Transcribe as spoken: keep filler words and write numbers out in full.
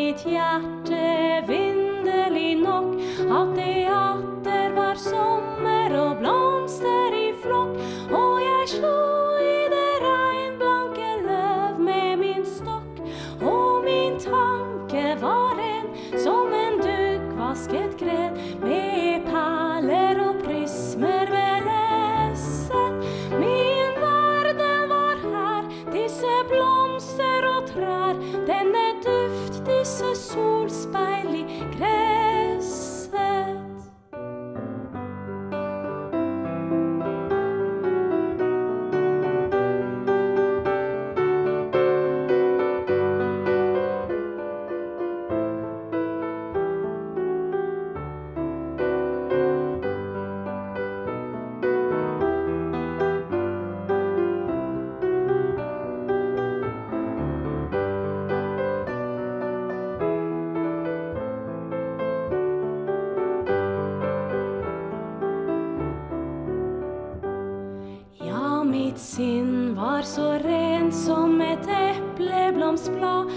mitt hjerte vindelig nok, at det atter var sommer og blomster i flokk, og jeg slo i det regnblanke løv med min stokk, og min tanke var ren som en duggvasket gren, med perler og prismer belesset. Min verden var her, disse blomster og trær, denne duft, disse solspeil i gresset. Mitt sinn var så rent som et epleblomstblad,